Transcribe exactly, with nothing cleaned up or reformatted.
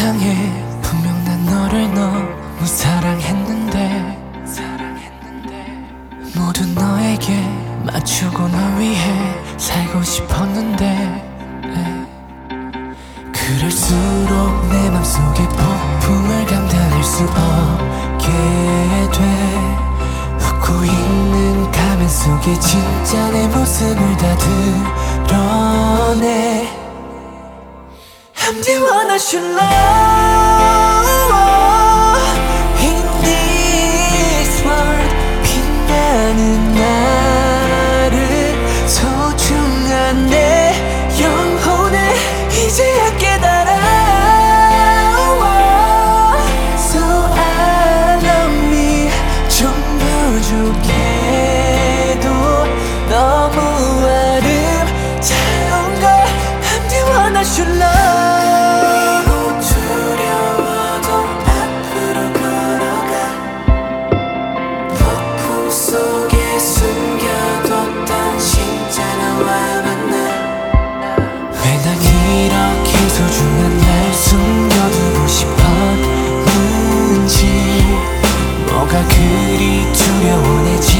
세상에 분명 난 너를 너무 사랑했는데 사랑했는데 모두 너에게 맞추고 널 위해 살고 싶었는데 에이. 그럴수록 내 맘속에 폭풍을 감당할 수 없게 돼 웃고 있는 가면 속에 진짜 내 모습을 다 드러내 I'm the one I should love in this world 빛나는 나를 소중한 내 영혼을 이제야 깨달아 So I love me 좀 부족해도 너무 아름다운 걸 I'm the one I should love 이렇게 소중한 날 숨겨두고 싶었는지 뭐가 그리 두려워 내